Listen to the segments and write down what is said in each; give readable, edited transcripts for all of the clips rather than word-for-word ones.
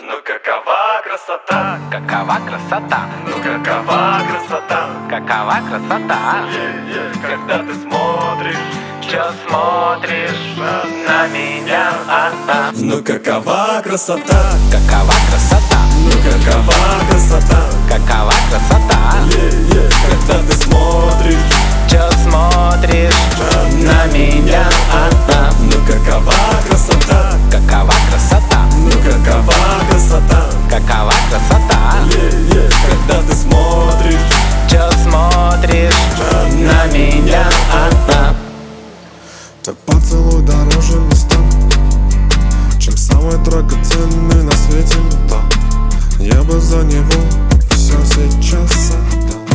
Ну какова красота? Какова красота? Ну какова красота? Какова красота? Когда ты смотришь, Чё смотришь на меня? ну какова красота? Какова красота? Ну какова красота? Какова красота? Когда ты смотришь Чё смотришь на меня? ну какова красота? Какова красота? Ну какова красота? Какова красота? Когда ты смотришь Чё смотришь на меня? Твой поцелуй дороже места, чем самый драгоценный на свете металл. Я бы за него все сейчас отдал.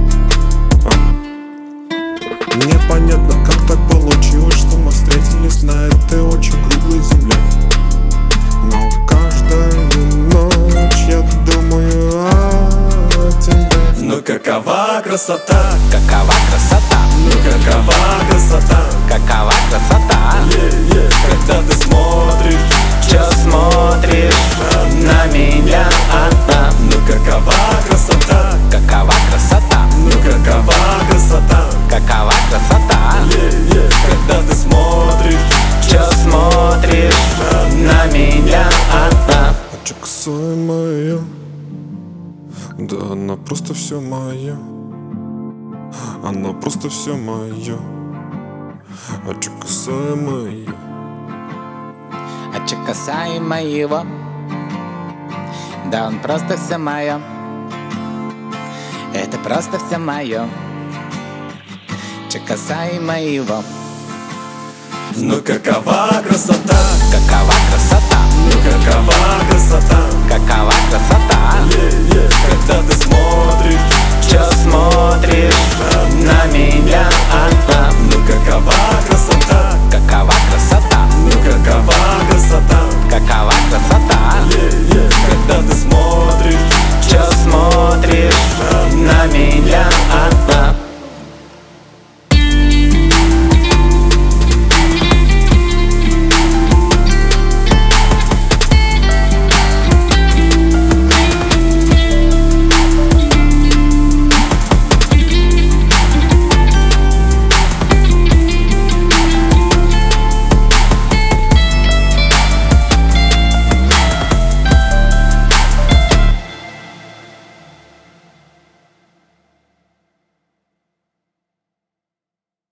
Непонятно, как так получилось, что мы встретились на этой очень круглой земле. Но каждую ночь я думаю о тебе. ну какова красота? Какова красота? Ну какова красота? Какова красота? Когда ты смотришь Чё смотришь на меня? ну какова красота? Какова красота? Ну какова красота? Какова красота? Когда ты смотришь Чё смотришь на меня? А чё касаемо, да она просто все моё. Она просто все моё. А чё касаемо, А чё касаемо его? Да он просто все моё. Это просто все моё. Чё касаемо его? ну какова красота? Какова красота? Ну какова красота?